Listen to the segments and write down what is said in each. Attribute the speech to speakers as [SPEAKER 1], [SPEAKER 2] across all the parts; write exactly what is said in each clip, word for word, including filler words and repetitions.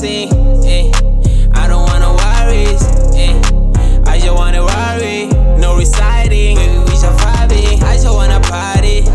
[SPEAKER 1] stressing. Eh. I don't want no worries. Eh. I just wanna worry, no residing. Baby, we just vibing. I just wanna party.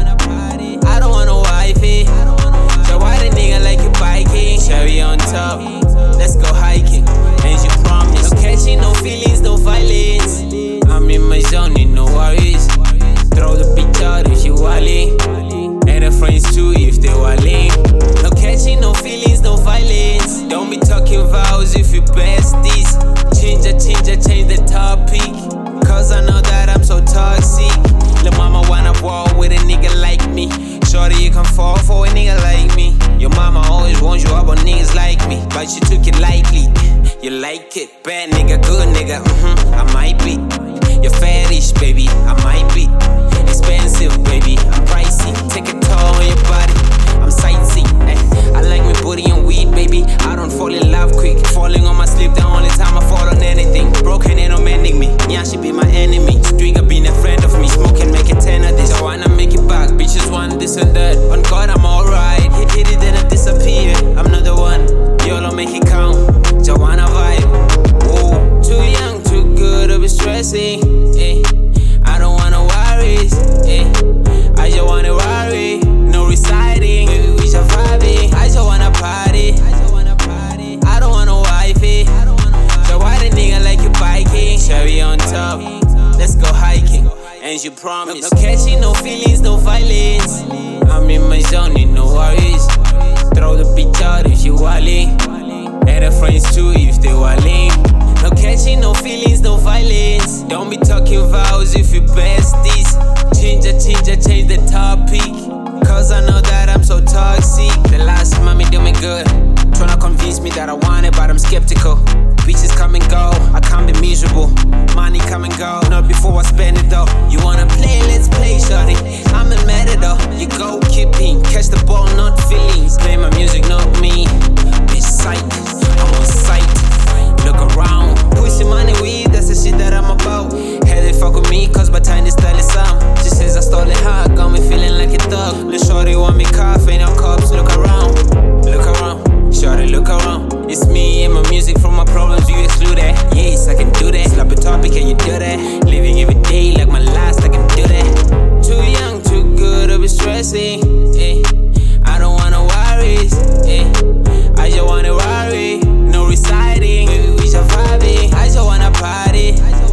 [SPEAKER 1] I don't want no wifey. So why the nigga like you biking? Cherry on top, let's go hiking. And you promise, no catching, no feelings, no violence. I'm in my zone, need no worries. Throw the bitch out if you wildin', and the friends too if they wildin'. No catching, no feelings, no violence. Don't be talking vows if you besties. Change the, change the, change the topic, cause I know that I'm so toxic. Lil' mama wanna war with a nigga like me. Shorty, you can fall for a nigga like me. Your mama always warns you about niggas like me, but you took it lightly. You like it, bad nigga, good nigga, mm-hmm, I might be. You're fetish, baby, I might be. Expensive, baby, I'm pricey. Take a toll on your body, I'm sightseeing. Eh. I like my booty and weed, baby. I don't fall in love quick. Falling on my sleep, the only time I fall on anything. Broken ain't no mending me. Yeah, she be my enemy. Striga being a friend of me. Smoking, make it ten of this. I wanna make it back. Bitches want this and that. On God, I'm alright. Hit, hit it, then I disappear. I'm not the one. YOLO, make it count. Joanna vibe. Whoa. Too young, too good to be stressing. Eh. I don't want no worries. Eh. I just wanna worry. No residing. Baby, we just vibing. I just wanna party. I don't want no wifey. So why the nigga like you biking? Cherry on top, let's go hiking. And you promise, no catching, no feelings, no violence. I'm in my zone, need no worries. Throw the bitch out if you wildin', and the friends too if they wildin'. No catching, no feelings, no violence. Don't be talking vows if you besties. Change the, change the, change the topic, cause I know that I'm so toxic. The last mommy do me good, tryna convince me that I want it, but I'm skeptical. Bitches come and go, I can't be miserable. Money come and go, not before I spend it though. You wanna play, let's play, shorty. I'm a matador, you go keeping. Catch the ball, not feelings. Play my music, not me. Bitch psych, I'm on sight. Look around, pushing money, weed, that's the shit that I'm about. Hey, they fuck with me, cause by time they style is some. She says I stole it hard, got me feeling like a thug. Lil' shorty want me coffee, no cops, look around. Look around, shorty, look around. It's me and my music, from my problems, you exclude that. Yes, I can do that. Slap a topic, can you do that? Living every day like my last, I can do that. Too young, too good to be stressing. Eh. I don't want no worries. Eh. I just wanna worry, no residing. Baby, we just vibing. I just wanna party.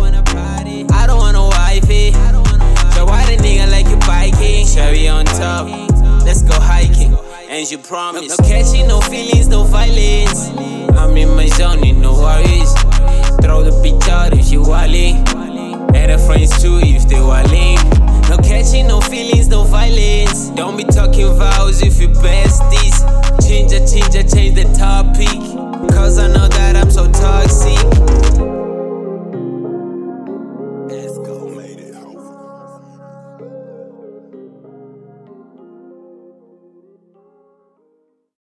[SPEAKER 1] I don't want no wifey. So why the nigga like you biking? Cherry on top, let's go hiking. And you promise, no catching, no feelings, no violence. I'm in my zone, need no worries.